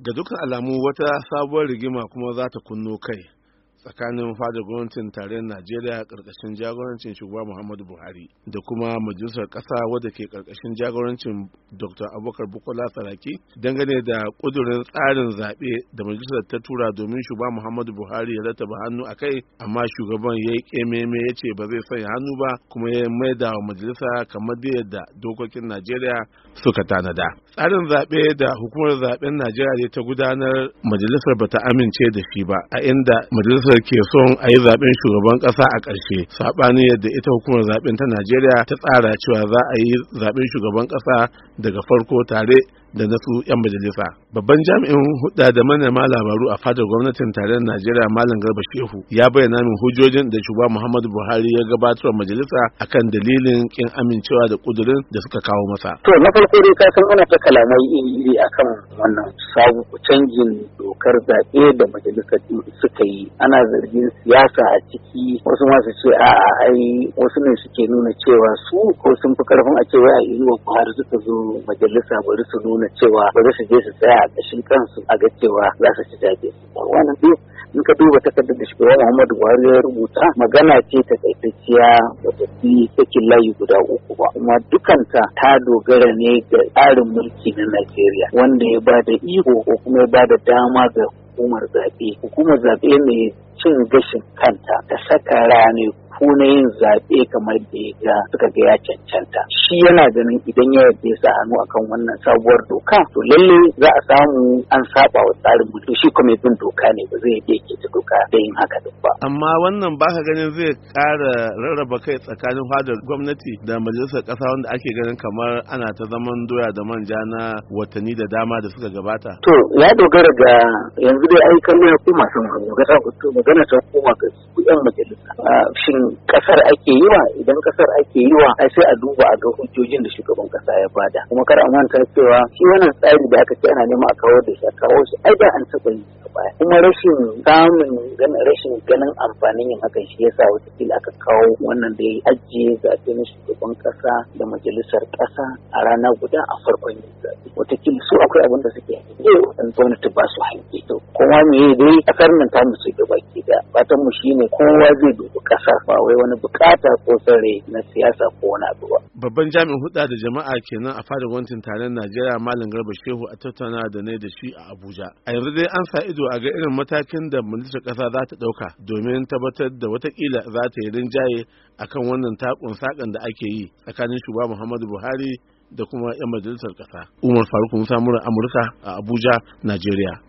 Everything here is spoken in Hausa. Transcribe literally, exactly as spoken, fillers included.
Ga dukkan alamu wata sabuwar rigima kuma za ta kunno kai tsakanin fadar gwamnatin tarayyar Najeriya karkashin jagorancin shugaba Muhammadu Buhari da kuma majalisar kasa wadda ke karkashin jagorancin Doctor Abubakar Bukola Saraki dangane da kudurin tsarin zaɓe da majalisar ta tura domin shugaba Muhammadu Buhari ya rattaba hannu a kai, amma shugaban ya yi kememe ya ce ba zai sanya hannu ba, kuma ya maida wa majalisa kamar da yadda dokokin Najeriya suka tanada. Tsarin zaɓe da hukumar zaɓen Najeriya ta gudanar majalisar bata amince da shi ba, a inda majalisar ke son a yi zaben shugaban kasa a ƙarshe, saɓani yadda ita hukumar zaben ta Najeriya ta tsara cewa za a yi zaben shugaban kasa daga farko tare da nasu 'yan majalisa. Babban jami'in hudda da manema labaru a fadar gwamnatin tarayyar Najeriya Malam Garba Shehu ya bayyana min hujjojin da shugaba Muhammadu Buhari ya gabatar wa majalisa akan dalilin kin amincewa da kudurin da suka kawo masa. To na farko dai ka san ana ta kalamai iri akan wannan sabu canjin dokar zaɓe da majalisar suka yi. Ana zargin siyasa a ciki, wasu ma su ce a'a ai wasu ne suke nuna cewa su ko sun fi karfin a cewa a yi wa Buhari suka zo majalisa bari su nuna cewa bari su je su tsaya a ƙashin kansu a ga cewa za su ci zaɓe. Wannan duk in ka duba takardar da shugaba Muhammadu Buhari ya rubuta, magana ce ta kaitacciya wata fi sakin layi guda uku ba, kuma dukanta ta dogara ne ga tsarin mulki na Najeriya wanda ya ba da iko ko kuma ya ba da dama ga hukumar zaɓe. Hukumar zaɓe mai cin gashin kanta ta saka rane ko na yin zaɓe kamar da ya ga suka ga ya cancanta. Shi yana ganin idan ya yarda ya sa hannu akan wannan sabuwar doka, to lalle za a samu an saba wa tsarin mulki. Shi kuma bin doka ne, ba zai yadda yake ta doka da yin haka duk ba. Amma wannan baka ganin zai ƙara rarraba kai tsakanin fadar gwamnati da majalisar ƙasa, wanda ake ganin kamar ana ta zaman doya da manja na watanni da dama da suka gabata. To ya dogara ga yanzu dai ai kallon ya koma sun magana ta koma ga su 'yan majalisa. Shin kasar ake yi wa? Idan kasar ake yi wa, ai sai a duba a ga hujjojin da shugaban kasa ya bada. Kuma kar a manta cewa shi wannan tsari da aka ce ana nema a kawo da shi a kawo shi ai da an taɓa yi a baya. Kuma rashin samun rashin ganin amfanin yin hakan shi yasa wataƙila aka kawo wannan da ya ajiye zaɓe na shugaban kasa da majalisar kasa a rana guda a farkon yin zaɓe. Wataƙila su akwai abin da suke yi wanda gwamnati ba su hanke. To kuma me dai kasar nan ta musu gaba ki da fatan mu shine kowa zai dubi kasar, ba wai wani bukata ko sare na siyasa ko wani abu ba. Babban jami'in hudda da jama'a kenan a fadar gwamnatin tarayyar Najeriya Malam Garba Shehu a tattauna da ne da shi a Abuja. A yanzu dai an sa ido a ga irin matakin da majalisar kasa za ta dauka domin tabbatar da watakila za ta yi rinjaye akan wannan takun sakan da ake yi tsakanin shugaba Muhammadu Buhari da kuma 'yan majalisar kasa. Umar Faruk Musa, Amurka a Abuja, Najeriya.